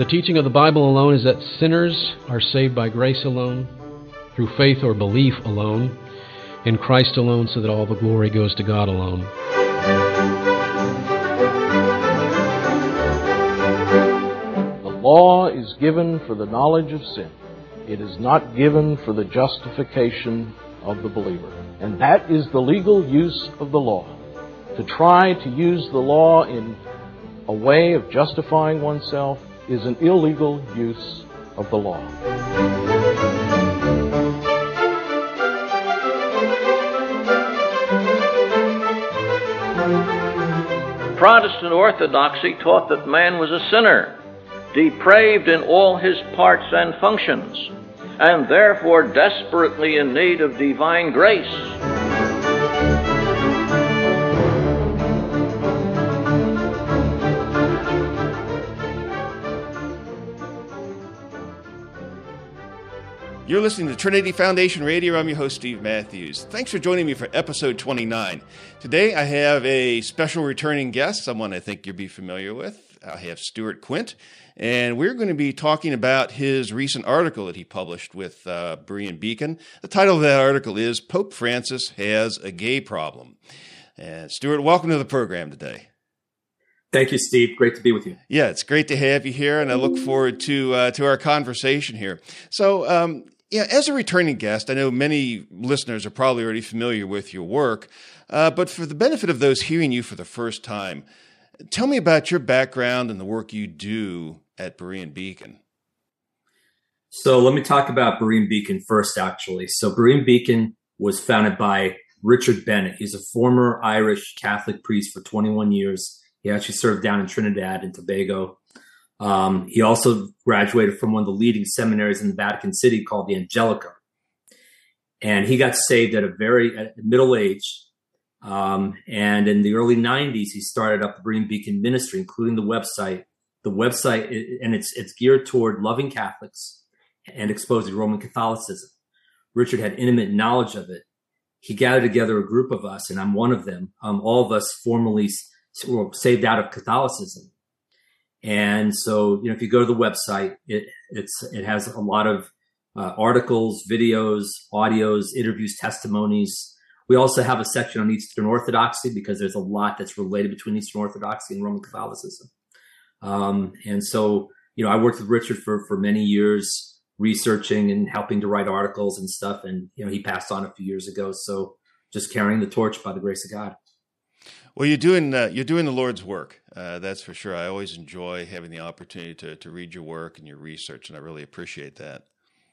The teaching of the Bible alone is that sinners are saved by grace alone, through faith or belief alone, in Christ alone, so that all the glory goes to God alone. The law is given for the knowledge of sin. It is not given for the justification of the believer. And that is the legal use of the law. To try to use the law in a way of justifying oneself is an illegal use of the law. Protestant orthodoxy taught that man was a sinner, depraved in all his parts and functions, and therefore desperately in need of divine grace. You're listening to Trinity Foundation Radio. I'm your host, Steve Matthews. Thanks for joining me for episode 29. Today I have a special returning guest, someone I think you'll be familiar with. I have Stuart Quint, and we're going to be talking about his recent article that he published with Berean Beacon. The title of that article is Pope Francis Has a Gay Problem. And Stuart, welcome to the program today. Thank you, Steve. Great to be with you. Yeah, it's great to have you here, and I look forward to our conversation here. So, as a returning guest, I know many listeners are probably already familiar with your work, but for the benefit of those hearing you for the first time, tell me about your background and the work you do at Berean Beacon. So let me talk about Berean Beacon first, actually. So Berean Beacon was founded by Richard Bennett. He's a former Irish Catholic priest for 21 years. He actually served down in Trinidad and Tobago. He also graduated from one of the leading seminaries in the Vatican City called the Angelica. And he got saved at middle age. And in the early 90s, he started up the Berean Beacon ministry, including the website. The website, and it's geared toward loving Catholics and exposing Roman Catholicism. Richard had intimate knowledge of it. He gathered together a group of us, and I'm one of them. All of us formerly were saved out of Catholicism. And so, if you go to the website, it has a lot of articles, videos, audios, interviews, testimonies. We also have a section on Eastern Orthodoxy because there's a lot that's related between Eastern Orthodoxy and Roman Catholicism. And so, I worked with Richard for many years, researching and helping to write articles and stuff. And, he passed on a few years ago. So just carrying the torch by the grace of God. Well, you're doing the Lord's work. That's for sure. I always enjoy having the opportunity to read your work and your research, and I really appreciate that.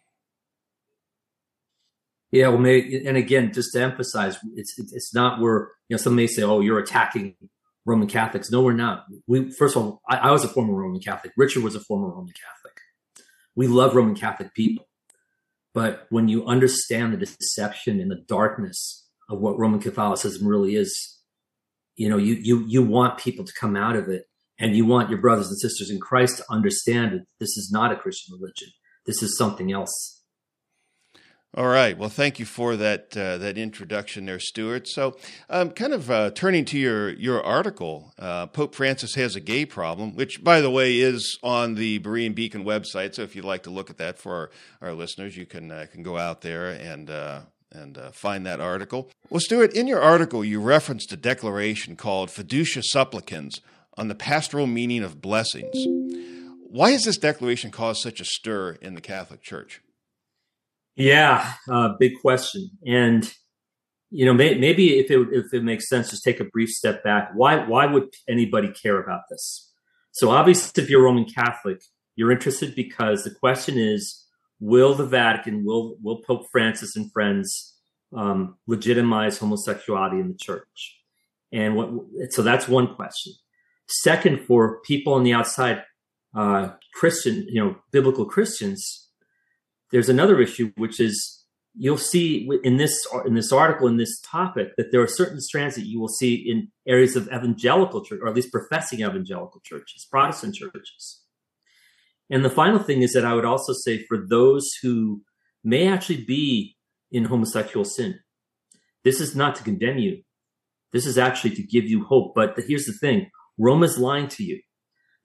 Yeah, well, and again, just to emphasize, it's not where some may say, "Oh, you're attacking Roman Catholics." No, we're not. First of all, I was a former Roman Catholic. Richard was a former Roman Catholic. We love Roman Catholic people, but when you understand the deception and the darkness of what Roman Catholicism really is. You want people to come out of it, and you want your brothers and sisters in Christ to understand that this is not a Christian religion. This is something else. All right. Well, thank you for that introduction there, Stuart. So turning to your article, Pope Francis Has a Gay Problem, which, by the way, is on the Berean Beacon website. So if you'd like to look at that for our listeners, you can go out there and find that article. Well, Stuart, in your article, you referenced a declaration called Fiducia Supplicans on the pastoral meaning of blessings. Why has this declaration caused such a stir in the Catholic Church? Yeah, big question. And, maybe if it makes sense, just take a brief step back. Why would anybody care about this? So obviously, if you're a Roman Catholic, you're interested because the question is, will the Vatican, will Pope Francis and friends legitimize homosexuality in the church? So that's one question. Second, for people on the outside, Christian, biblical Christians, there's another issue, which is you'll see in this article, in this topic, that there are certain strands that you will see in areas of evangelical church, or at least professing evangelical churches, Protestant churches. And the final thing is that I would also say for those who may actually be in homosexual sin, this is not to condemn you. This is actually to give you hope. But here's the thing. Rome is lying to you.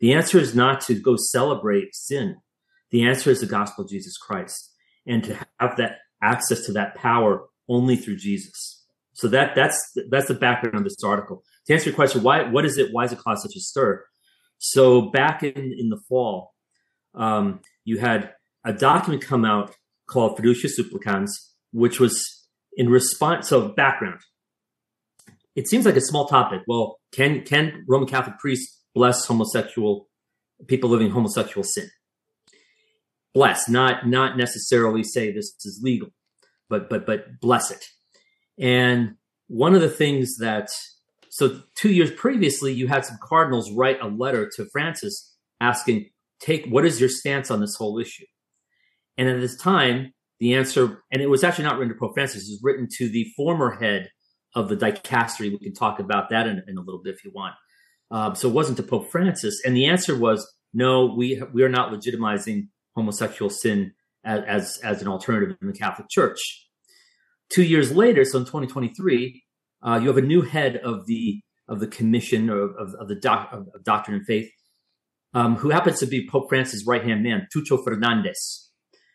The answer is not to go celebrate sin. The answer is the gospel of Jesus Christ, and to have that access to that power only through Jesus. So that's the background of this article. To answer your question, why is it caused such a stir? So back in the fall, you had a document come out called Fiducia Supplicans, which was in response. So background. It seems like a small topic. Well, can Roman Catholic priests bless homosexual people living homosexual sin? Bless, not necessarily say this is legal, but bless it. And one of the things so 2 years previously, you had some cardinals write a letter to Francis asking, what is your stance on this whole issue? And at this time, the answer, and it was actually not written to Pope Francis, it was written to the former head of the dicastery. We can talk about that in a little bit if you want. So it wasn't to Pope Francis. And the answer was, no, we are not legitimizing homosexual sin as an alternative in the Catholic Church. 2 years later, so in 2023, you have a new head of the commission of Doctrine and Faith, who happens to be Pope Francis' right-hand man, Tucho Fernandez.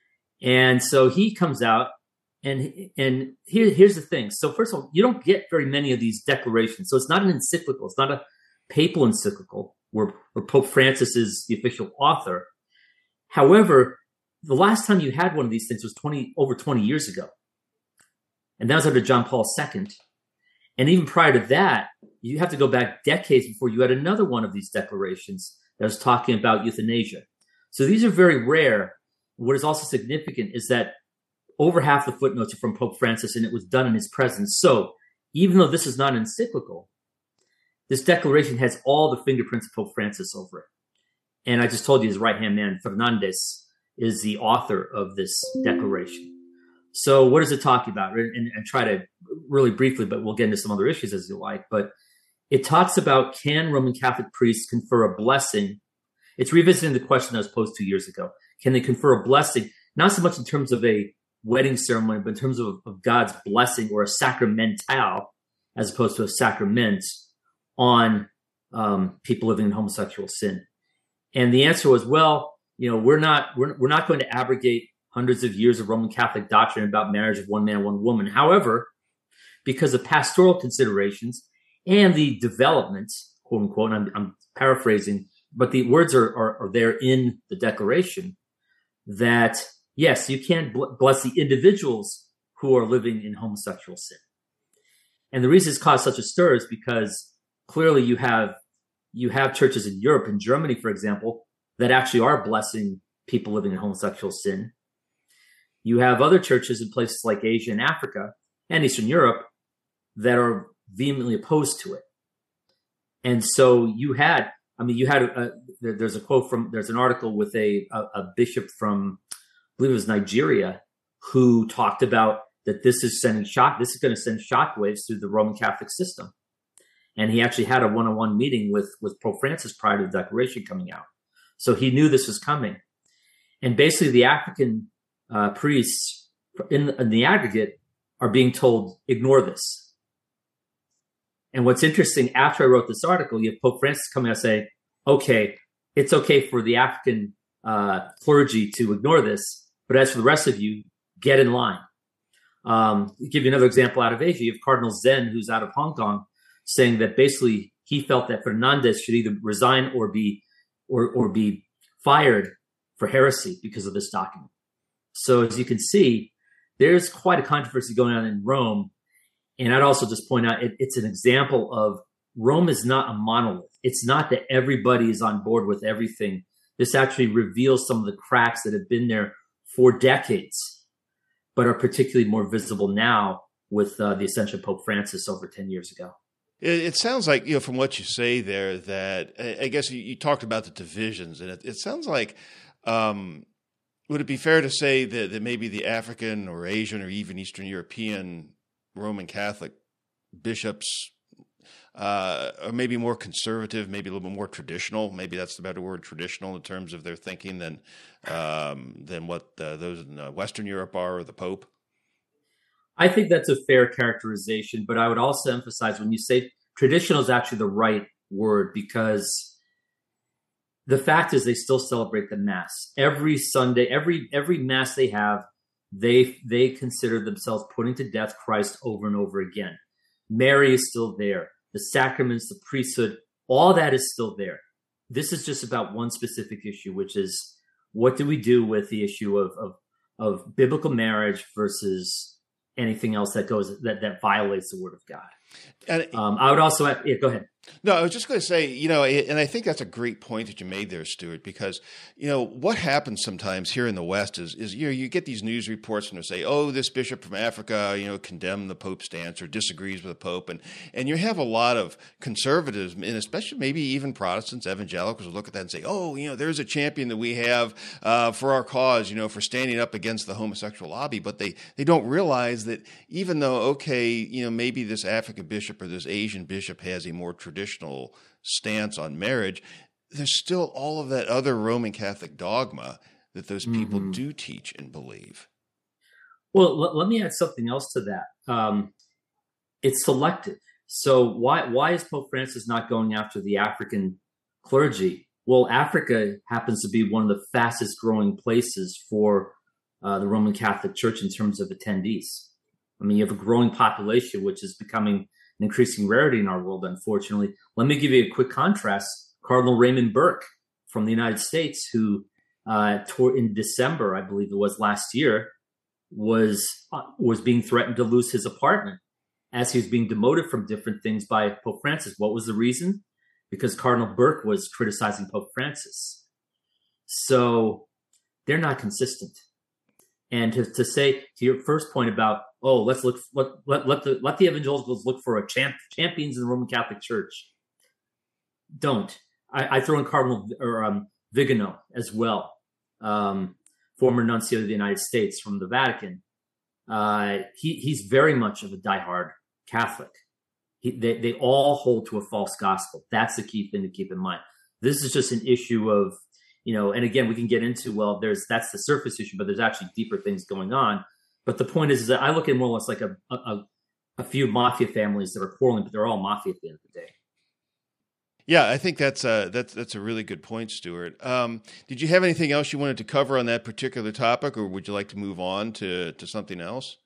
And so he comes out, and here's the thing. So first of all, you don't get very many of these declarations. So it's not an encyclical. It's not a papal encyclical where Pope Francis is the official author. However, the last time you had one of these things was over 20 years ago. And that was under John Paul II. And even prior to that, you have to go back decades before you had another one of these declarations that was talking about euthanasia. So these are very rare. What is also significant is that over half the footnotes are from Pope Francis, and it was done in his presence. So even though this is not encyclical, this declaration has all the fingerprints of Pope Francis over it. And I just told you his right-hand man, Fernandez, is the author of this declaration. So what is it talking about? And try to really briefly, but we'll get into some other issues as you like. But it talks about, can Roman Catholic priests confer a blessing? It's revisiting the question that was posed 2 years ago. Can they confer a blessing, not so much in terms of a wedding ceremony, but in terms of God's blessing or a sacramental, as opposed to a sacrament, on people living in homosexual sin? And the answer was, well, we're not going to abrogate hundreds of years of Roman Catholic doctrine about marriage of one man, one woman. However, because of pastoral considerations and the development, quote unquote, and I'm paraphrasing, but the words are there in the declaration, that yes, you can bless the individuals who are living in homosexual sin. And the reason it's caused such a stir is because clearly you have churches in Europe, in Germany, for example, that actually are blessing people living in homosexual sin. You have other churches in places like Asia and Africa and Eastern Europe that are vehemently opposed to it. And so there's a quote there's an article with a bishop from, I believe it was Nigeria, who talked about that this is going to send shockwaves through the Roman Catholic system. And he actually had a one-on-one meeting with Pope Francis prior to the declaration coming out. So he knew this was coming. And basically the African priests in the aggregate are being told, ignore this. And what's interesting, after I wrote this article, you have Pope Francis coming out and say, okay, it's okay for the African clergy to ignore this, but as for the rest of you, get in line. I'll give you another example out of Asia. You have Cardinal Zen, who's out of Hong Kong, saying that basically he felt that Fernandez should either resign or be fired for heresy because of this document. So as you can see, there's quite a controversy going on in Rome. And I'd also just point out, it's an example of Rome is not a monolith. It's not that everybody is on board with everything. This actually reveals some of the cracks that have been there for decades, but are particularly more visible now with the ascension of Pope Francis over 10 years ago. It sounds like, from what you say there, that I guess you talked about the divisions, and it sounds like, would it be fair to say that maybe the African or Asian or even Eastern European Roman Catholic bishops are maybe more conservative, maybe a little bit more traditional? Maybe that's the better word, traditional, in terms of their thinking than what those in Western Europe are, or the Pope? I think that's a fair characterization, but I would also emphasize when you say traditional is actually the right word, because the fact is they still celebrate the Mass every Sunday, every Mass they have. They consider themselves putting to death Christ over and over again. Mary is still there. The sacraments, the priesthood, all that is still there. This is just about one specific issue, which is what do we do with the issue of biblical marriage versus anything else that violates the Word of God. And I would also go ahead. No, I was just going to say, and I think that's a great point that you made there, Stuart, because, what happens sometimes here in the West is you get these news reports and they say, oh, this bishop from Africa, condemned the Pope's stance or disagrees with the Pope. And you have a lot of conservatives, and especially maybe even Protestants, evangelicals will look at that and say, oh, there's a champion that we have for our cause, for standing up against the homosexual lobby. But they don't realize that even though, okay, maybe this African bishop or this Asian bishop has a more traditional stance on marriage, there's still all of that other Roman Catholic dogma that those people do teach and believe. Well, let me add something else to that. It's selective. So why is Pope Francis not going after the African clergy? Well, Africa happens to be one of the fastest growing places for the Roman Catholic Church in terms of attendees. I mean, you have a growing population, which is becoming an increasing rarity in our world, unfortunately. Let me give you a quick contrast. Cardinal Raymond Burke from the United States, who in December, I believe it was last year, was being threatened to lose his apartment as he was being demoted from different things by Pope Francis. What was the reason? Because Cardinal Burke was criticizing Pope Francis. So they're not consistent. And to say to your first point about, let's look, let the evangelicals look for champions in the Roman Catholic Church. Don't. I throw in Cardinal Vigano as well, former nuncio of the United States from the Vatican. He's very much of a diehard Catholic. They all hold to a false gospel. That's the key thing to keep in mind. This is just an issue of, and again, we can get into, that's the surface issue, but there's actually deeper things going on. But the point is that I look at more or less like a few mafia families that are quarreling, but they're all mafia at the end of the day. Yeah, I think that's a really good point, Stuart. Did you have anything else you wanted to cover on that particular topic, or would you like to move on to something else?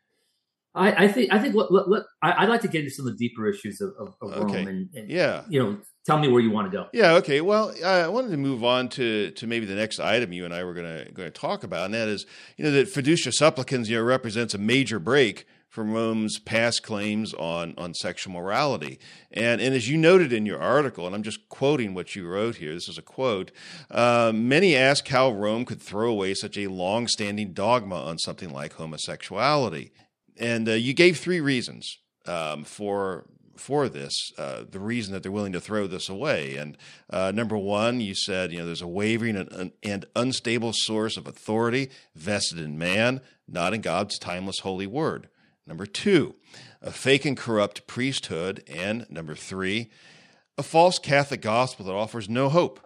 I think I'd like to get into some of the deeper issues of Rome, and tell me where you want to go. Yeah, okay. Well, I wanted to move on to maybe the next item you and I were going to talk about, and that is, that Fiducia Supplicans, represents a major break from Rome's past claims on sexual morality. And as you noted in your article, and I'm just quoting what you wrote here, this is a quote, many ask how Rome could throw away such a long-standing dogma on something like homosexuality. And you gave three reasons for this, the reason that they're willing to throw this away. And number one, you said, there's a wavering and unstable source of authority vested in man, not in God's timeless holy word. Number two, a fake and corrupt priesthood. And number three, a false Catholic gospel that offers no hope.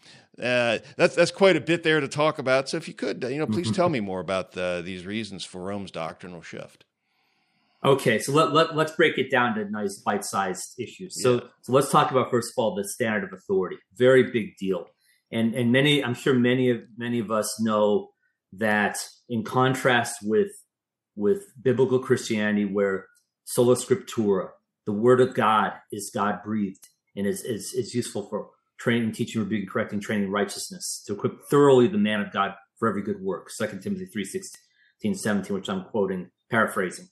That's quite a bit there to talk about. So if you could, please tell me more about these reasons for Rome's doctrinal shift. Okay, so let's break it down to nice bite-sized issues. So let's talk about, first of all, the standard of authority. Very big deal. And I'm sure many of us know that in contrast with biblical Christianity, where sola scriptura, the word of God is God-breathed and is useful for training, teaching, rebuking, correcting, training righteousness, to equip thoroughly the man of God for every good work. 2 Timothy 3:16, 17, which I'm quoting, paraphrasing.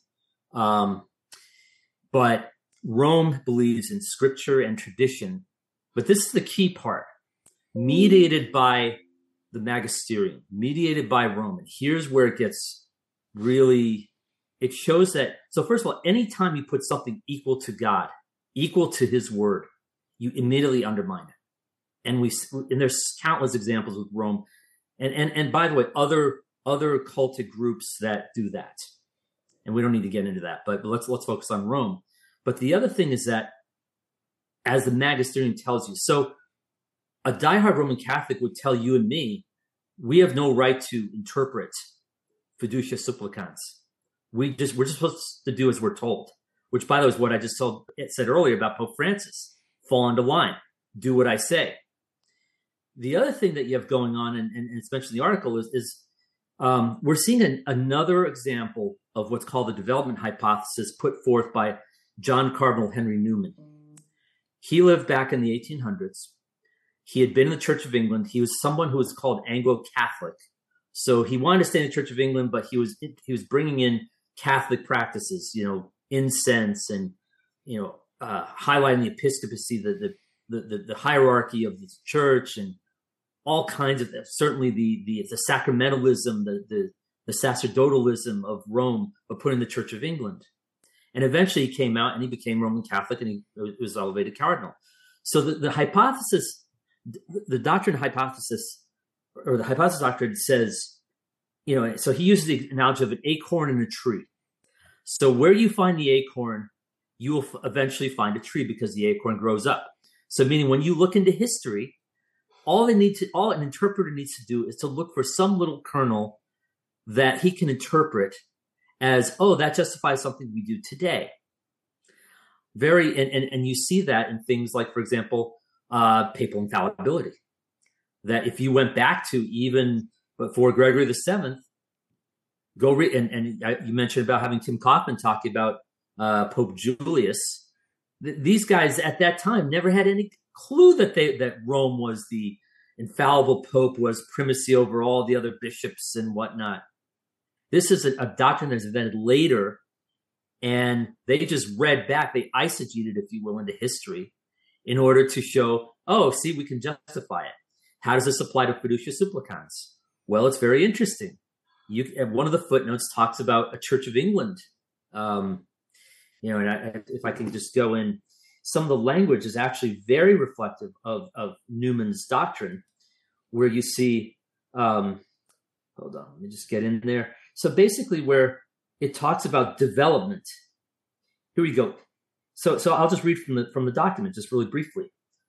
But Rome believes in scripture and tradition, but this is the key part, mediated by the magisterium, mediated by Rome. And here's where it gets really, it shows that, so first of all, anytime you put something equal to God, equal to his word, you immediately undermine it. And there's countless examples with Rome. And by the way, other cultic groups that do that. And we don't need to get into that, but let's focus on Rome. But the other thing is that, as the magisterium tells you, so a diehard Roman Catholic would tell you and me, we have no right to interpret Fiducia Supplicans. We're just supposed to do as we're told, which, by the way, is what I just said earlier about Pope Francis. Fall into line. Do what I say. The other thing that you have going on, and it's mentioned in the article, is we're seeing another example of what's called the development hypothesis put forth by John Cardinal Henry Newman. He lived back in the 1800s. He had been in the Church of England. He was someone who was called Anglo-Catholic. So he wanted to stay in the Church of England, but he was bringing in Catholic practices, incense and, highlighting the episcopacy, the hierarchy of the church, and all kinds of certainly the sacramentalism, the sacerdotalism of Rome, but put in the Church of England. And eventually he came out and he became Roman Catholic, and he was elevated cardinal. So the hypothesis, the doctrine hypothesis, or the hypothesis doctrine says, so he uses the analogy of an acorn in a tree. So where you find the acorn, you will eventually find a tree, because the acorn grows up. So meaning when you look into history, all an interpreter needs to do is to look for some little kernel that he can interpret as, that justifies something we do today. And you see that in things like, for example, papal infallibility. That if you went back to even before Gregory VII, go read, and you mentioned about having Tim Kaufman talking about Pope Julius. These guys at that time never had any clue that Rome was the infallible pope, was primacy over all the other bishops and whatnot. This is a doctrine that's invented later, and they just read back, they eisegeted, if you will, into history in order to show, see, we can justify it. How does this apply to fiducia supplicans? Well, it's very interesting. One of the footnotes talks about a Church of England. If I can just go in, some of the language is actually very reflective of Newman's doctrine, where you see, hold on, let me just get in there. So basically where it talks about development. Here we go. So I'll just read from the document just really briefly.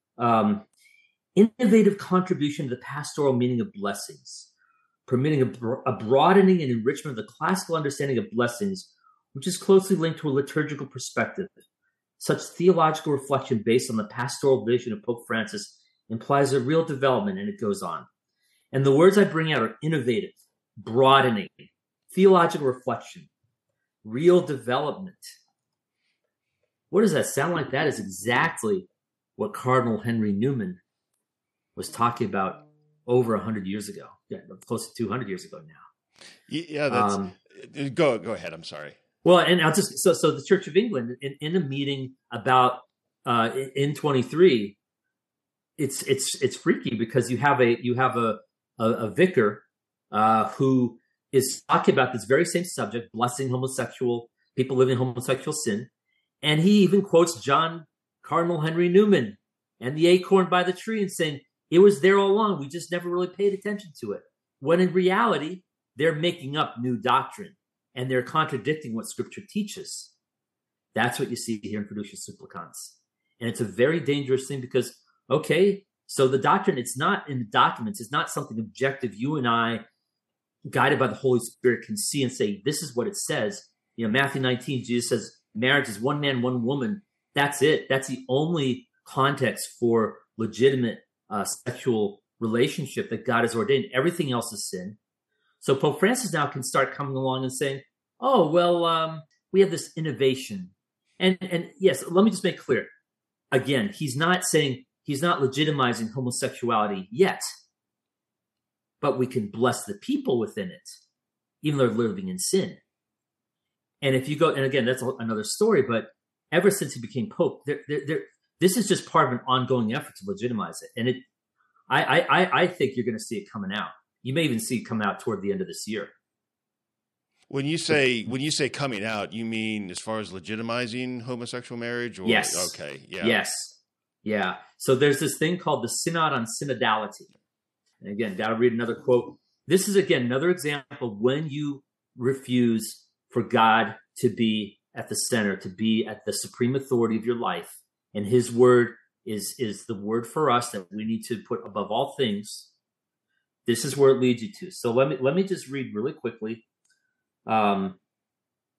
Innovative contribution to the pastoral meaning of blessings, permitting a broadening and enrichment of the classical understanding of blessings, which is closely linked to a liturgical perspective. Such theological reflection based on the pastoral vision of Pope Francis implies a real development, and it goes on. And the words I bring out are innovative, broadening, theological reflection, real development. What does that sound like? That is exactly what Cardinal Henry Newman was talking about over 100 years ago. Yeah, close to 200 years ago now. Yeah, that's go ahead. I'm sorry. Well, and I'll just so the Church of England in a meeting about in 23, it's freaky, because you have a vicar who is talking about this very same subject, blessing people living in homosexual sin, and he even quotes John Cardinal Henry Newman and the acorn by the tree, and saying it was there all along. We just never really paid attention to it. When in reality, they're making up new doctrine, and they're contradicting what Scripture teaches. That's what you see here in Fiducia Supplicans. And it's a very dangerous thing, because, so the doctrine, it's not in the documents, it's not something objective you and I, guided by the Holy Spirit, can see and say, this is what it says. Matthew 19, Jesus says, marriage is one man, one woman. That's it. That's the only context for legitimate sexual relationship that God has ordained. Everything else is sin. So Pope Francis now can start coming along and saying, we have this innovation. And yes, let me just make clear. Again, he's not legitimizing homosexuality yet, but we can bless the people within it, even though they're living in sin. And if you go, and again, that's another story, but ever since he became Pope, this is just part of an ongoing effort to legitimize it. And I think you're going to see it coming out. You may even see it come out toward the end of this year. When you say coming out, you mean as far as legitimizing homosexual marriage? Or, yes. Okay. Yeah. Yes. Yeah. So there's this thing called the Synod on Synodality. And again, got to read another quote. This is, again, another example when you refuse for God to be at the center, to be at the supreme authority of your life. And his word is the word for us that we need to put above all things. This is where it leads you to. So let me just read really quickly. One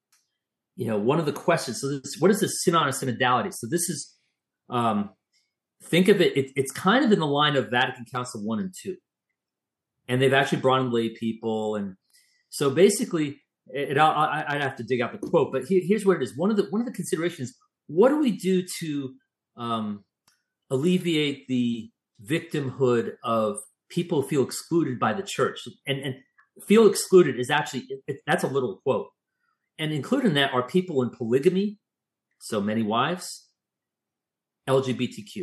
of the questions. So what is the Synod on Synodality? So this is think of it, it's kind of in the line of Vatican Council 1 and 2. And they've actually brought in lay people. And so basically, I'd have to dig out the quote, but here's what it is. One of the considerations, what do we do to alleviate the victimhood of people who feel excluded by the church? And feel excluded is actually, that's a little quote. And included in that are people in polygamy, so many wives, LGBTQ.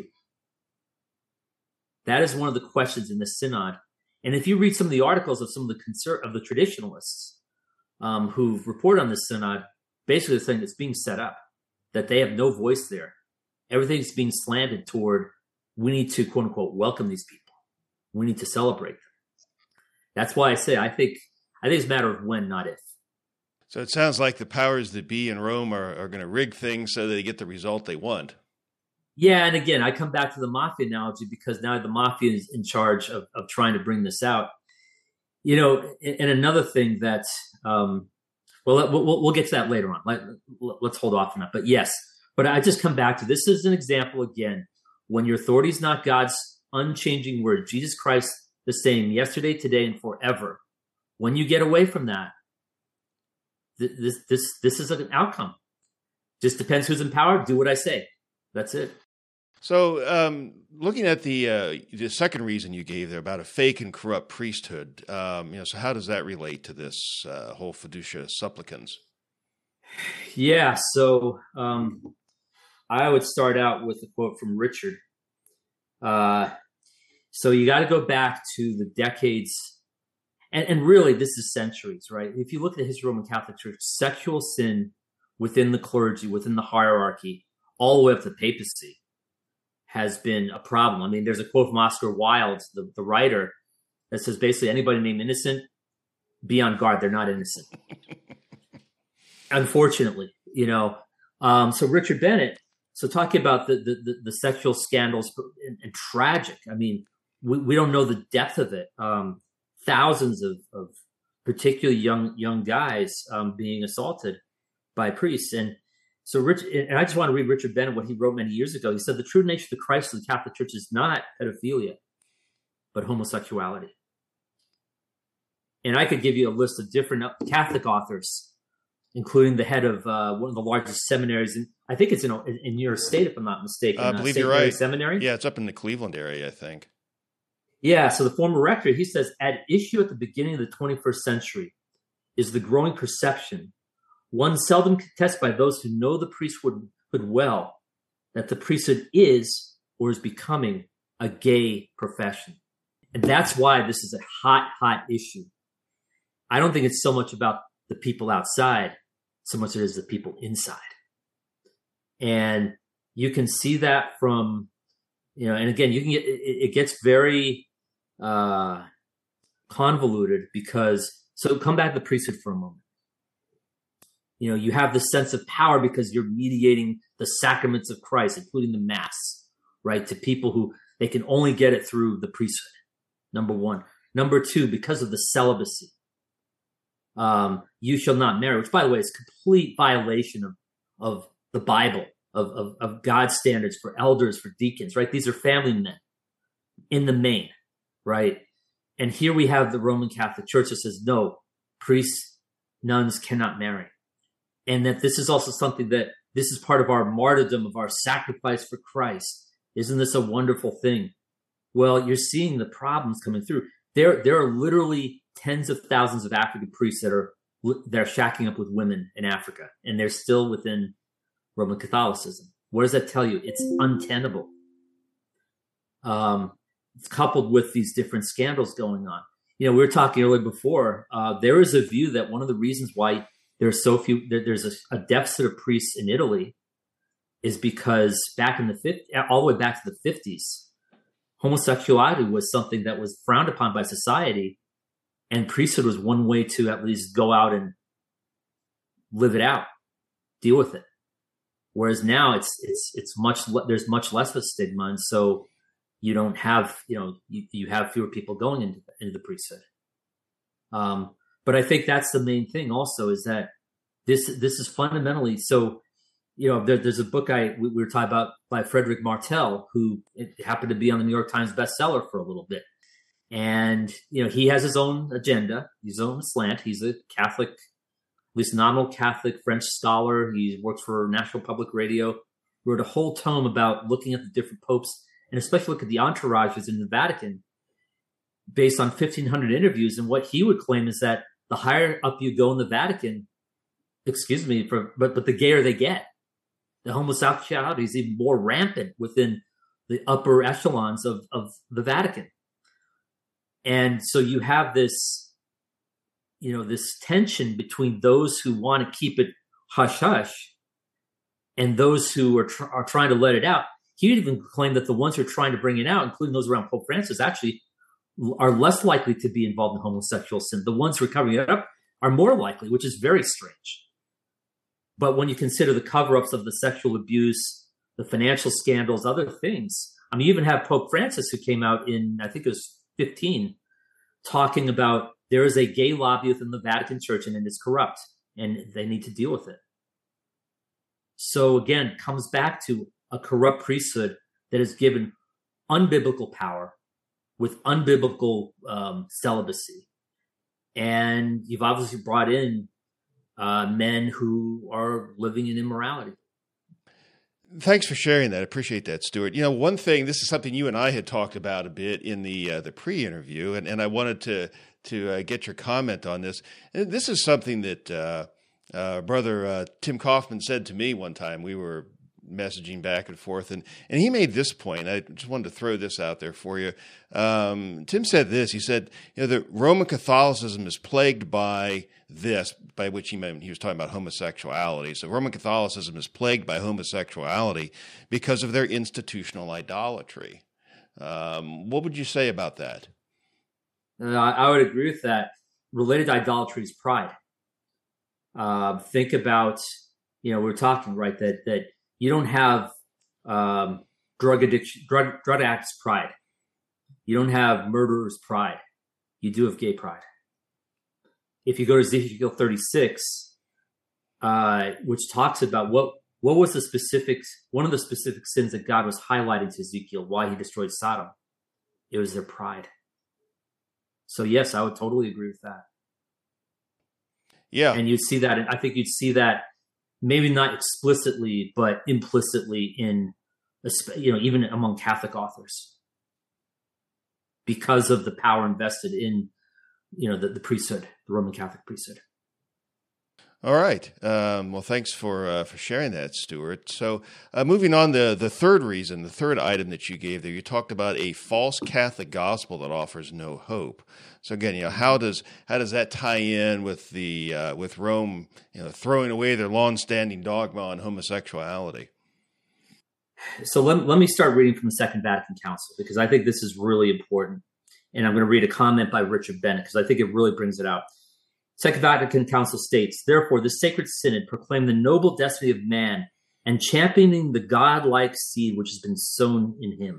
That is one of the questions in the synod. And if you read some of the articles of some of the traditionalists who've reported on this synod, basically they're saying it's being set up, that they have no voice there. Everything's being slanted toward, we need to, quote unquote, welcome these people. We need to celebrate them. That's why I say I think it's a matter of when, not if. So it sounds like the powers that be in Rome are going to rig things so that they get the result they want. Yeah, and again, I come back to the mafia analogy because now the mafia is in charge of trying to bring this out. You know, and another thing that, we'll get to that later on. Let's hold off on that. But yes, but I just come back to this is an example again, when your authority is not God's unchanging word, Jesus Christ the same yesterday, today, and forever. When you get away from that, this is an outcome. Just depends who's in power. Do what I say. That's it. So, looking at the second reason you gave there about a fake and corrupt priesthood, so how does that relate to this whole fiducia supplicans? Yeah, so I would start out with a quote from Richard. So you got to go back to the decades, and really this is centuries, right? If you look at the history of the Roman Catholic Church, sexual sin within the clergy, within the hierarchy, all the way up to papacy, has been a problem. I mean, there's a quote from Oscar Wilde, the writer, that says basically anybody named Innocent, be on guard. They're not innocent. Unfortunately, so Richard Bennett, so talking about the sexual scandals and tragic, I mean, we don't know the depth of it. Thousands of particularly young guys being assaulted by priests. And so and I just want to read Richard Bennett, what he wrote many years ago. He said, the true nature of the Christ of the Catholic Church is not pedophilia, but homosexuality. And I could give you a list of different Catholic authors, including the head of one of the largest seminaries. I think it's in your state, if I'm not mistaken. I believe you're right. Seminary? Yeah, it's up in the Cleveland area, I think. Yeah, so the former rector, he says, at issue at the beginning of the 21st century is the growing perception, one seldom contested by those who know the priesthood well, that the priesthood is or is becoming a gay profession. And that's why this is a hot issue. I don't think it's so much about the people outside, so much as it is the people inside. And you can see that from, and again, it gets very convoluted because, so come back to the priesthood for a moment. You have this sense of power because you're mediating the sacraments of Christ, including the Mass, right? To people who they can only get it through the priesthood. Number one. Number two, because of the celibacy. You shall not marry, which by the way is complete violation of the Bible, of God's standards for elders, for deacons, right? These are family men in the main, right? And here we have the Roman Catholic Church that says, no, priests, nuns cannot marry. And that this is also something that this is part of our martyrdom, of our sacrifice for Christ. Isn't this a wonderful thing? Well, you're seeing the problems coming through. There are literally tens of thousands of African priests they're shacking up with women in Africa, and they're still within Roman Catholicism. What does that tell you? It's untenable. It's coupled with these different scandals going on. We were talking earlier before, there is a view that one of the reasons why there's so few, there's a deficit of priests in Italy is because back in the 50s, all the way back to the 50s, homosexuality was something that was frowned upon by society, and priesthood was one way to at least go out and live it out, deal with it. Whereas now there's much less of a stigma, and so you don't have, you have fewer people going into the priesthood. But I think that's the main thing also, is that this is fundamentally, so there's a book we were talking about by Frederick Martel, who it happened to be on the New York Times bestseller for a little bit. And, he has his own agenda, his own slant. He's a Catholic, at least nominal Catholic French scholar. He works for National Public Radio, wrote a whole tome about looking at the different popes, and especially look at the entourages in the Vatican based on 1,500 interviews. And what he would claim is that the higher up you go in the Vatican, but the gayer they get. The homosexuality is even more rampant within the upper echelons of the Vatican. And so you have this, this tension between those who want to keep it hush hush and those who are trying to let it out. He would even claim that the ones who are trying to bring it out, including those around Pope Francis, actually are less likely to be involved in homosexual sin. The ones who are covering it up are more likely, which is very strange. But when you consider the cover-ups of the sexual abuse, the financial scandals, other things, you even have Pope Francis, who came out in, I think it was 15, talking about there is a gay lobby within the Vatican Church and it is corrupt and they need to deal with it. So again, it comes back to a corrupt priesthood that is given unbiblical power with unbiblical celibacy. And you've obviously brought in men who are living in immorality. Thanks for sharing that. I appreciate that, Stuart. One thing, this is something you and I had talked about a bit in the pre-interview, and I wanted to get your comment on this. And this is something that Brother Tim Kaufman said to me one time. We were messaging back and forth, and he made this point. I just wanted to throw this out there for you. Tim said this. He said, that Roman Catholicism is plagued by this, by which he meant he was talking about homosexuality. So Roman Catholicism is plagued by homosexuality because of their institutional idolatry. What would you say about that? I would agree with that. Related to idolatry is pride. Think about, we're talking, right, that you don't have drug addicts pride. You don't have murderers pride. You do have gay pride. If you go to Ezekiel 36, which talks about what was one of the specific sins that God was highlighting to Ezekiel, why he destroyed Sodom, it was their pride. So yes, I would totally agree with that. Yeah. And you'd see that, and I think you'd see that maybe not explicitly, but implicitly in, even among Catholic authors, because of the power invested in, the priesthood, the Roman Catholic priesthood. All right. Well, thanks for sharing that, Stuart. So moving on, the third reason, the third item that you gave there, you talked about a false Catholic gospel that offers no hope. So again, how does that tie in with with Rome, throwing away their long-standing dogma on homosexuality? So let me start reading from the Second Vatican Council, because I think this is really important. And I'm going to read a comment by Richard Bennett, because I think it really brings it out. Second Vatican Council states, therefore, the Sacred Synod proclaimed the noble destiny of man and championing the God-like seed which has been sown in him.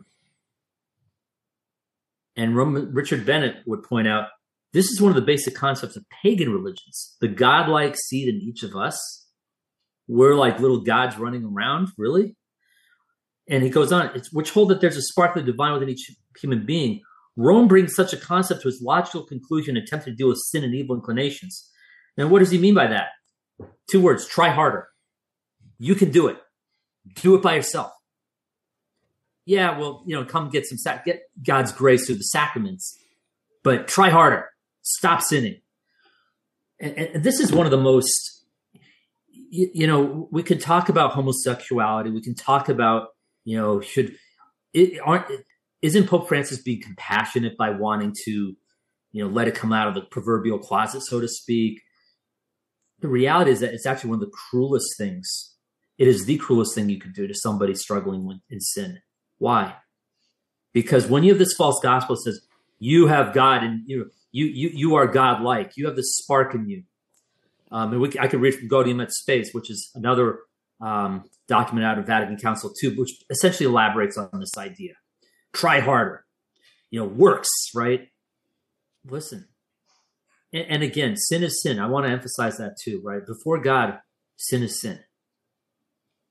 And Richard Bennett would point out, this is one of the basic concepts of pagan religions, the God-like seed in each of us. We're like little gods running around, really? And he goes on, which hold that there's a spark of the divine within each human being. Rome brings such a concept to its logical conclusion, attempting to deal with sin and evil inclinations. Now, what does he mean by that? 2 words, try harder. You can do it. Do it by yourself. Yeah, well, come get God's grace through the sacraments, but try harder. Stop sinning. And this is one of the most, we can talk about homosexuality. We can talk about, isn't Pope Francis being compassionate by wanting to, let it come out of the proverbial closet, so to speak? The reality is that it's actually one of the cruelest things. It is the cruelest thing you could do to somebody struggling in sin. Why? Because when you have this false gospel that says you have God and you are God-like, you have this spark in you. And I could read from Gaudium et Spes, which is another document out of Vatican Council II, which essentially elaborates on this idea. Try harder, works, right? Listen. And again, sin is sin. I want to emphasize that too, right? Before God, sin is sin.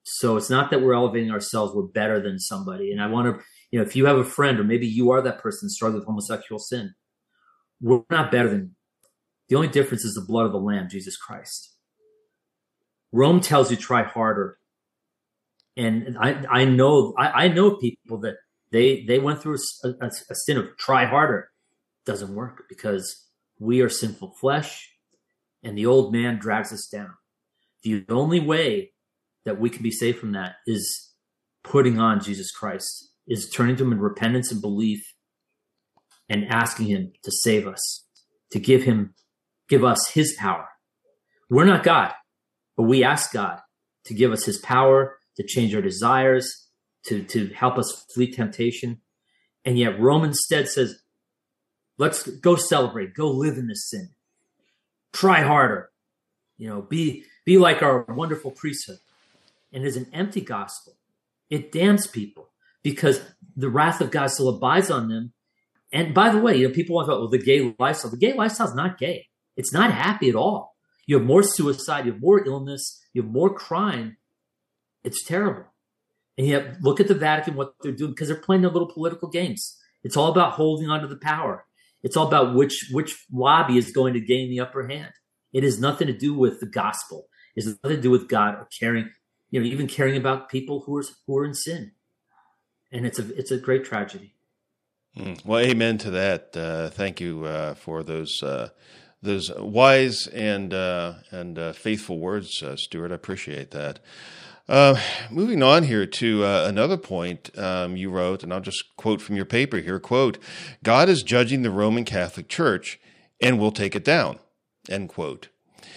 So it's not that we're elevating ourselves, we're better than somebody. And I want to, if you have a friend, or maybe you are that person struggling with homosexual sin, we're not better than you. The only difference is the blood of the Lamb, Jesus Christ. Rome tells you try harder. And I know people that they went through a sin of try harder. Doesn't work because we are sinful flesh and the old man drags us down. The only way that we can be saved from that is putting on Jesus Christ, is turning to him in repentance and belief and asking him to save us, to give us his power. We're not God, but we ask God to give us his power, to change our desires, to help us flee temptation. And yet Rome instead says, let's go celebrate, go live in this sin. Try harder, be like our wonderful priesthood. And it is an empty gospel. It damns people because the wrath of God still abides on them. And by the way, people want to talk about the gay lifestyle. The gay lifestyle is not gay. It's not happy at all. You have more suicide, you have more illness, you have more crime. It's terrible. And yet, look at the Vatican, what they're doing, because they're playing their little political games. It's all about holding on to the power. It's all about which lobby is going to gain the upper hand. It has nothing to do with the gospel. It has nothing to do with God or caring, even caring about people who are in sin. And it's a great tragedy. Well, amen to that. Thank you for those wise and faithful words, Stuart. I appreciate that. Moving on here to another point you wrote, and I'll just quote from your paper here, quote, "God is judging the Roman Catholic Church and will take it down," end quote.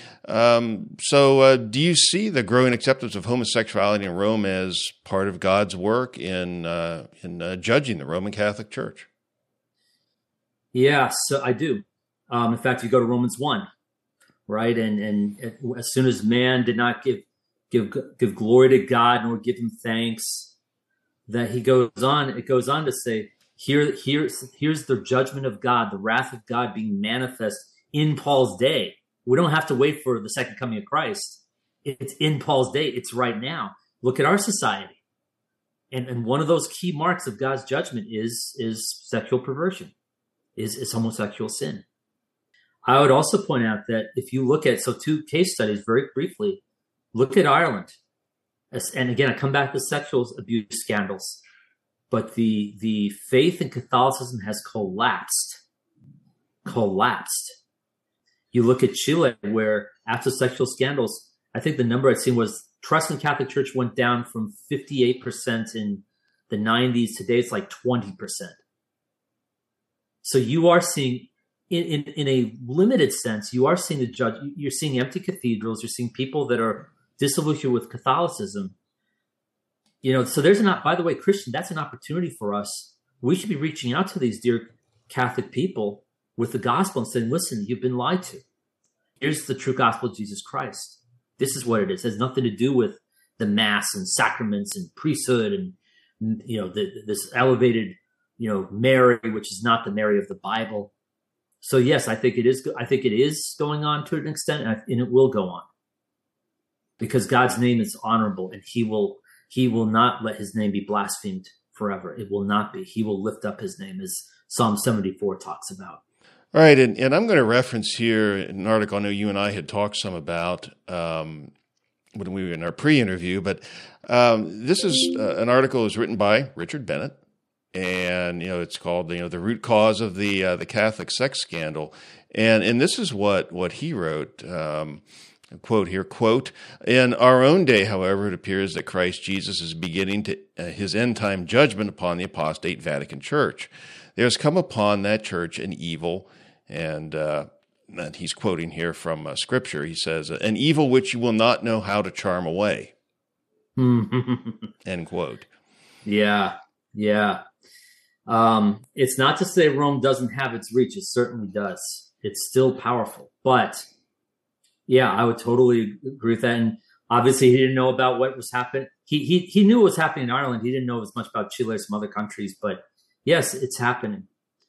So do you see the growing acceptance of homosexuality in Rome as part of God's work in judging the Roman Catholic Church? Yeah, so I do. In fact, you go to Romans 1, right? And as soon as man did not give glory to God nor give him thanks, that it goes on to say, here's the judgment of God, the wrath of God being manifest in Paul's day. We don't have to wait for the second coming of Christ. It's in Paul's day. It's right now. Look at our society. And one of those key marks of God's judgment is sexual perversion, is homosexual sin. I would also point out that if you look at, two case studies very briefly, look at Ireland. And again, I come back to sexual abuse scandals, but the faith in Catholicism has collapsed. You look at Chile, where after sexual scandals, I think the number I'd seen was trust in the Catholic Church went down from 58% in the 90s. Today it's like 20%. So you are seeing, in a limited sense, you are seeing you're seeing empty cathedrals, you're seeing people that are disillusioned with Catholicism. So there's by the way, Christian, that's an opportunity for us. We should be reaching out to these dear Catholic people with the gospel and saying, listen, you've been lied to. Here's the true gospel of Jesus Christ. This is what it is. It has nothing to do with the mass and sacraments and priesthood and, this elevated, Mary, which is not the Mary of the Bible. So yes, I think it is going on to an extent, and it will go on, because God's name is honorable, and he will not let his name be blasphemed forever. It will not be. He will lift up his name, as Psalm 74 talks about. All right, and I'm going to reference here an article I know you and I had talked some about when we were in our pre-interview, but this is an article that was written by Richard Bennett, and it's called the root cause of the Catholic sex scandal, and this is what he wrote. Quote here, quote, "In our own day, however, it appears that Christ Jesus is beginning his end-time judgment upon the apostate Vatican Church. There has come upon that church an evil," and he's quoting here from Scripture. He says, "an evil which you will not know how to charm away." End quote. Yeah. It's not to say Rome doesn't have its reach. It certainly does. It's still powerful. But yeah, I would totally agree with that. And obviously he didn't know about what was happening. He knew what was happening in Ireland. He didn't know as much about Chile or some other countries, but yes, it's happening.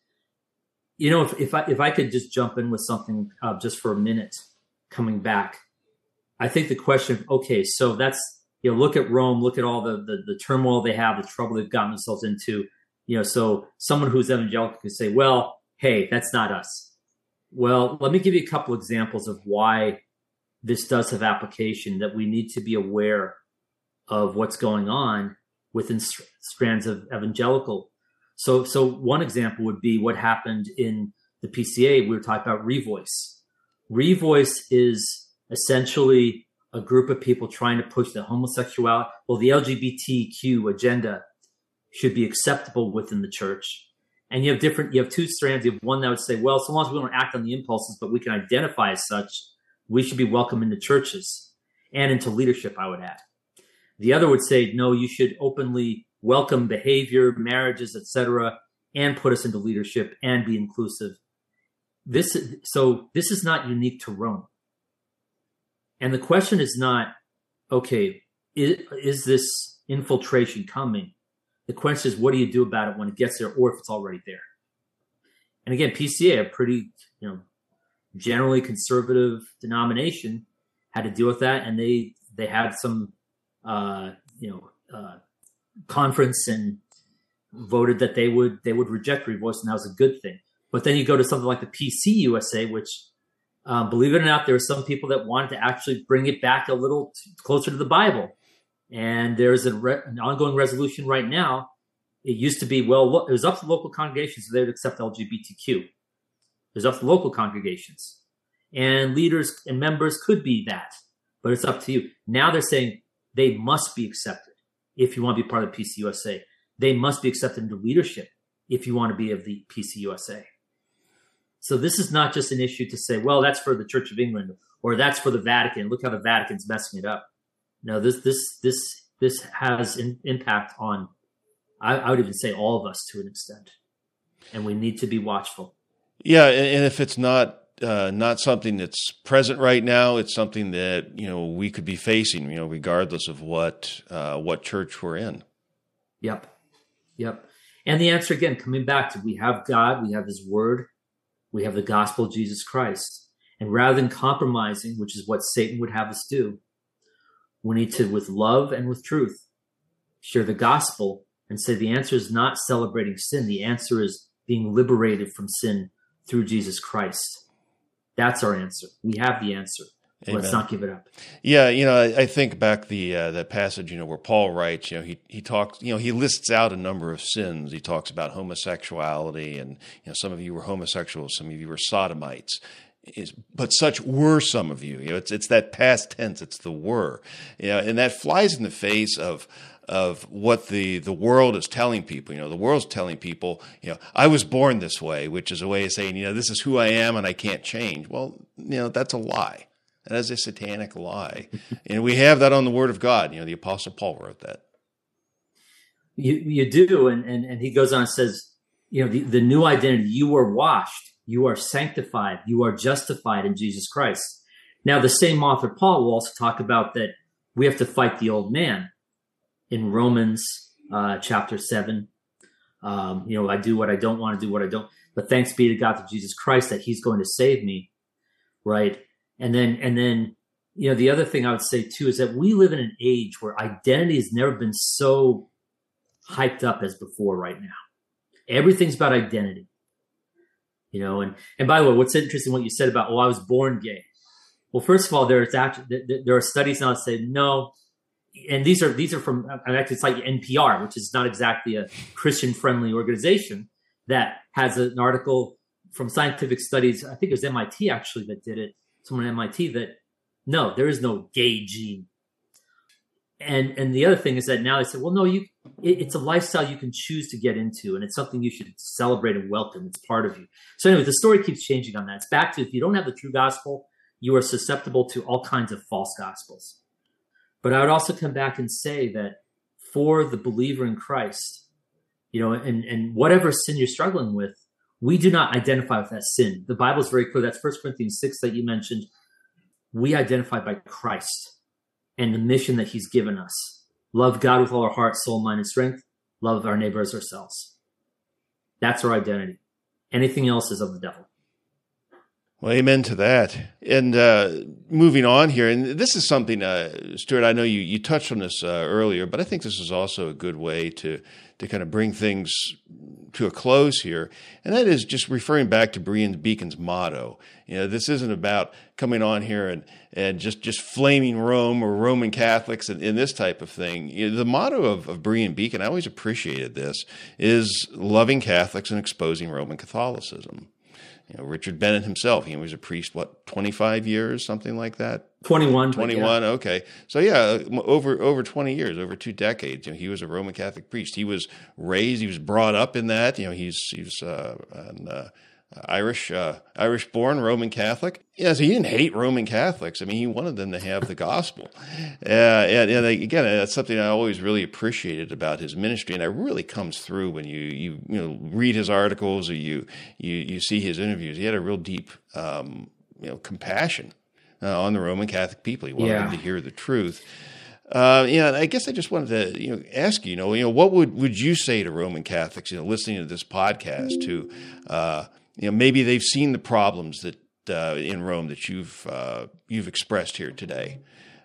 If I could just jump in with something just for a minute, coming back, I think the question, okay, so that's look at Rome, look at all the turmoil they have, the trouble they've gotten themselves into. So someone who's evangelical could say, well, hey, that's not us. Well, let me give you a couple examples of why this does have application, that we need to be aware of what's going on within strands of evangelical. So one example would be what happened in the PCA. We were talking about Revoice. Revoice is essentially a group of people trying to push the homosexuality, the LGBTQ agenda should be acceptable within the church. And you have two strands. You have one that would say, well, so long as we don't act on the impulses, but we can identify as such, we should be welcome into churches and into leadership, I would add. The other would say, no, you should openly welcome behavior, marriages, etc., and put us into leadership and be inclusive. This is not unique to Rome. And the question is not, okay, is this infiltration coming? The question is, what do you do about it when it gets there, or if it's already there? And again, PCA, a pretty, generally conservative denomination, had to deal with that, and they had some, conference and voted that they would reject Revoice, and that was a good thing. But then you go to something like the PCUSA, which, believe it or not, there were some people that wanted to actually bring it back a little closer to the Bible. And there's an ongoing resolution right now. It used to be, it was up to local congregations, so they would accept LGBTQ. It was up to local congregations. And leaders and members could be that, but it's up to you. Now they're saying they must be accepted if you want to be part of the PCUSA. They must be accepted into leadership if you want to be of the PCUSA. So this is not just an issue to say, well, that's for the Church of England, or that's for the Vatican. Look how the Vatican's messing it up. No, this has an impact on, I would even say, all of us to an extent, and we need to be watchful. Yeah, and if it's not something that's present right now, it's something that we could be facing, regardless of what church we're in. Yep. And the answer, again, coming back to, we have God, we have His Word, we have the gospel of Jesus Christ, and rather than compromising, which is what Satan would have us do, we need to, with love and with truth, share the gospel and say the answer is not celebrating sin. The answer is being liberated from sin through Jesus Christ. That's our answer. We have the answer. Amen. Let's not give it up. Yeah, I think back that passage, where Paul writes, he talks, he lists out a number of sins. He talks about homosexuality, and some of you were homosexuals, some of you were sodomites. But such were some of you. It's that past tense. It's the were. And that flies in the face of what the world is telling people. The world's telling people, I was born this way, which is a way of saying, this is who I am and I can't change. Well, that's a lie. That is a satanic lie. And we have that on the Word of God. The Apostle Paul wrote that. You do. And he goes on and says, the new identity, you were washed. You are sanctified. You are justified in Jesus Christ. Now, the same author, Paul, will also talk about that we have to fight the old man in Romans chapter 7. I do what I don't want to do what I don't. But thanks be to God through Jesus Christ that He's going to save me, right? And then the other thing I would say too is that we live in an age where identity has never been so hyped up as before right now. Everything's about identity. And by the way, what's interesting what you said about, I was born gay. Well, first of all, there are studies now that say no, and these are from actually it's like NPR, which is not exactly a Christian-friendly organization, that has an article from scientific studies. I think it was MIT actually that did it. Someone at MIT that no, there is no gay gene. And the other thing is that now they say, well, no, it's a lifestyle you can choose to get into, and it's something you should celebrate and welcome. It's part of you. So anyway, the story keeps changing on that. It's back to, if you don't have the true gospel, you are susceptible to all kinds of false gospels. But I would also come back and say that for the believer in Christ, and whatever sin you're struggling with, we do not identify with that sin. The Bible is very clear. That's 1 Corinthians 6 that you mentioned. We identify by Christ and the mission that He's given us. Love God with all our heart, soul, mind, and strength. Love our neighbor as ourselves. That's our identity. Anything else is of the devil. Well, amen to that. And moving on here, and this is something, Stuart, I know you touched on this earlier, but I think this is also a good way to kind of bring things to a close here, and that is just referring back to Berean Beacon's motto. This isn't about coming on here and just flaming Rome or Roman Catholics and this type of thing. The motto of Berean Beacon, I always appreciated this, is loving Catholics and exposing Roman Catholicism. Richard Bennett himself, he was a priest, 25 years, something like that? 21. 21, yeah. Okay. So yeah, over 20 years, over 2 decades, he was a Roman Catholic priest. He was raised, he was brought up in that, he's an Irish-born Roman Catholic. So he didn't hate Roman Catholics. I mean, he wanted them to have the gospel. And again, that's something I always really appreciated about his ministry, and it really comes through when you read his articles or you see his interviews. He had a real deep compassion on the Roman Catholic people. He wanted them to hear the truth. I guess I just wanted to ask you, what would you say to Roman Catholics, listening to this podcast, who maybe they've seen the problems that in Rome that you've expressed here today,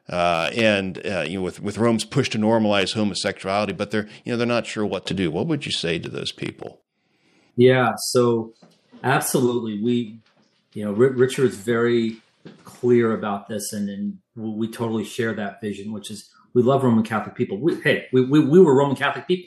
with Rome's push to normalize homosexuality, but they're not sure what to do. What would you say to those people? Yeah, so absolutely, Richard is very clear about this, and we totally share that vision, which is we love Roman Catholic people. We were Roman Catholic people.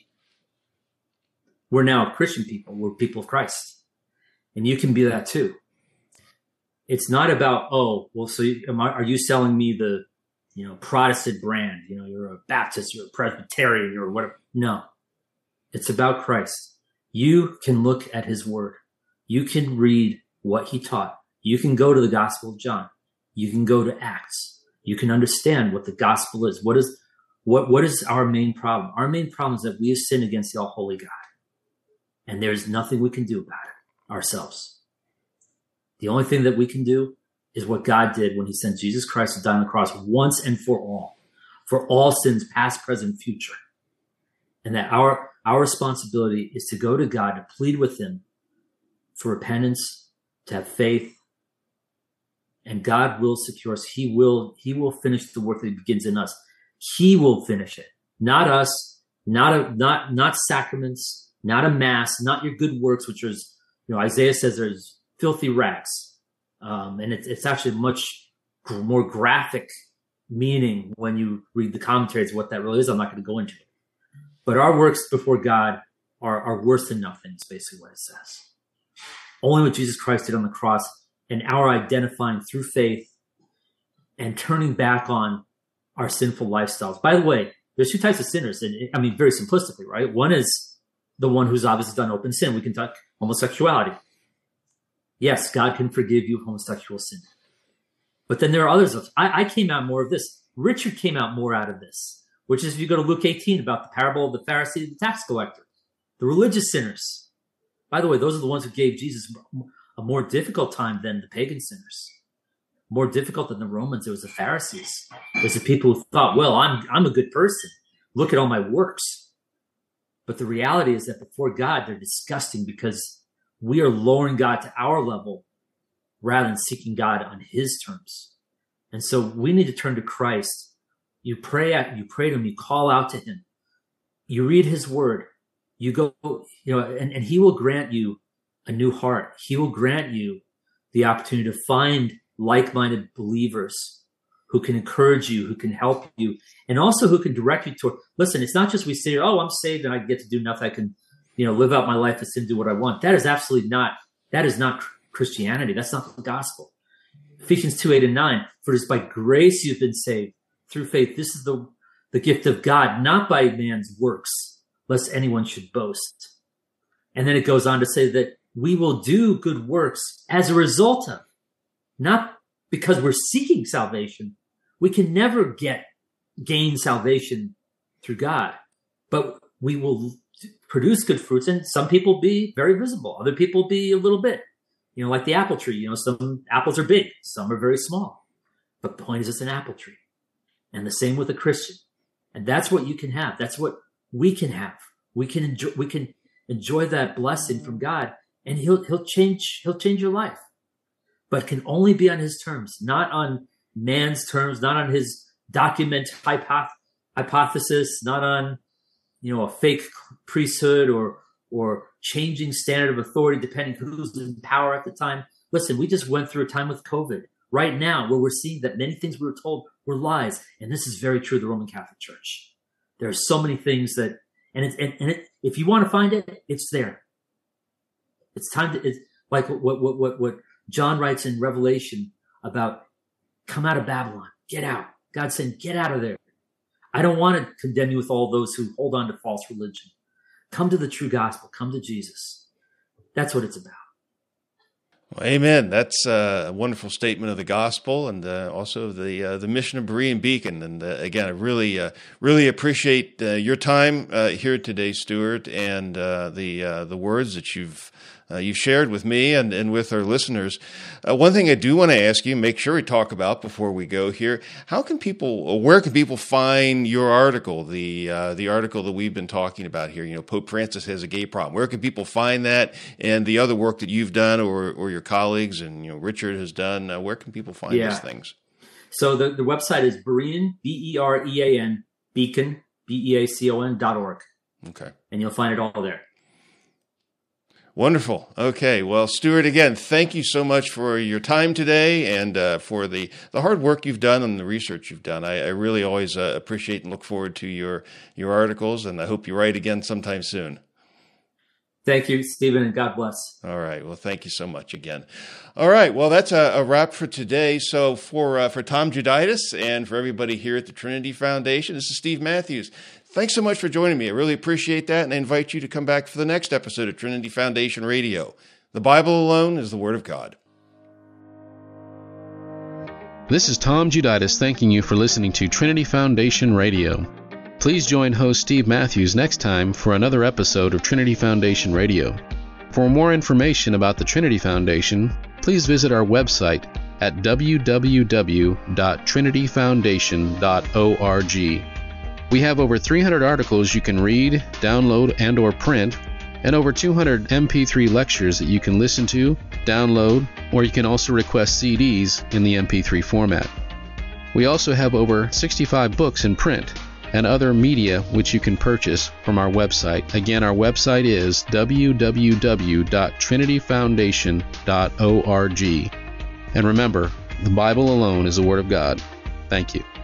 We're now Christian people. We're people of Christ. And you can be that too. It's not about, are you selling me the, Protestant brand? You're a Baptist, you're a Presbyterian, you're whatever. No, it's about Christ. You can look at his word. You can read what he taught. You can go to the Gospel of John. You can go to Acts. You can understand what the gospel is. What is our main problem? Our main problem is that we have sinned against the all-holy God. And there's nothing we can do about it ourselves. The only thing that we can do is what God did when he sent Jesus Christ to die on the cross once and for all sins, past, present, future. And that our responsibility is to go to God, to plead with him for repentance, to have faith, and God will secure us. He will finish the work that he begins in us. He will finish it, not us, not sacraments, not a mass, not your good works, which is, Isaiah says there's filthy rags. And it's actually much more graphic meaning when you read the commentaries what that really is. I'm not going to go into it. But our works before God are worse than nothing, is basically what it says. Only what Jesus Christ did on the cross and our identifying through faith and turning back on our sinful lifestyles. By the way, there's 2 types of sinners. And very simplistically, right? One is the one who's obviously done open sin. We can talk homosexuality. Yes, God can forgive you of homosexual sin. But then there are others. I came out more of this. Richard came out more out of this, which is if you go to Luke 18 about the parable of the Pharisee and the tax collector, the religious sinners. By the way, those are the ones who gave Jesus a more difficult time than the pagan sinners. More difficult than the Romans. It was the Pharisees. It was the people who thought, well, I'm a good person. Look at all my works. But the reality is that before God, they're disgusting because we are lowering God to our level rather than seeking God on his terms. And so we need to turn to Christ. You pray to him, you call out to him. You read his word. You go, and he will grant you a new heart. He will grant you the opportunity to find like-minded believers who can encourage you, who can help you, and also who can direct you toward, listen, it's not just we say, oh, I'm saved and I get to do nothing. I can, live out my life and sin, do what I want. That is not Christianity. That's not the gospel. Ephesians 2:8-9, for it is by grace you've been saved through faith. This is the gift of God, not by man's works, lest anyone should boast. And then it goes on to say that we will do good works as a result of, not because we're seeking salvation. We can never gain salvation through God, but we will produce good fruits. And some people be very visible. Other people be a little bit, like the apple tree. Some apples are big, some are very small. But the point is it's an apple tree. And the same with a Christian. And that's what you can have. That's what we can have. We can enjoy that blessing from God, and he'll change your life. but can only be on his terms, not on man's terms, not on his document hypothesis, not on, a fake priesthood or changing standard of authority depending who's in power at the time. Listen, we just went through a time with COVID right now where we're seeing that many things we were told were lies. And this is very true of the Roman Catholic Church. There are so many things that, if you want to find it, it's there. It's time to, it's like what John writes in Revelation about, come out of Babylon, get out. God's saying, get out of there. I don't want to condemn you with all those who hold on to false religion. Come to the true gospel. Come to Jesus. That's what it's about. Well, amen. That's a wonderful statement of the gospel and also the mission of Berean Beacon. And again, I really appreciate your time here today, Stuart, and the words that you've shared with me and with our listeners. One thing I do want to ask you, make sure we talk about before we go here, where can people find your article, the article that we've been talking about here? Pope Francis has a gay problem. Where can people find that and the other work that you've done or your colleagues and Richard has done? Where can people find these things? So the website is Berean, Berean, Beacon, BEACON.org. Okay. And you'll find it all there. Wonderful. Okay. Well, Stuart, again, thank you so much for your time today and for the hard work you've done and the research you've done. I really always appreciate and look forward to your articles, and I hope you write again sometime soon. Thank you, Stephen, and God bless. All right. Well, thank you so much again. All right. Well, that's a wrap for today. So for Tom Juditis and for everybody here at the Trinity Foundation, this is Steve Matthews. Thanks so much for joining me. I really appreciate that, and I invite you to come back for the next episode of Trinity Foundation Radio. The Bible alone is the Word of God. This is Tom Juditis thanking you for listening to Trinity Foundation Radio. Please join host Steve Matthews next time for another episode of Trinity Foundation Radio. For more information about the Trinity Foundation, please visit our website at www.trinityfoundation.org. We have over 300 articles you can read, download, and or print, and over 200 MP3 lectures that you can listen to, download, or you can also request CDs in the MP3 format. We also have over 65 books in print and other media which you can purchase from our website. Again, our website is www.trinityfoundation.org. And remember, the Bible alone is the Word of God. Thank you.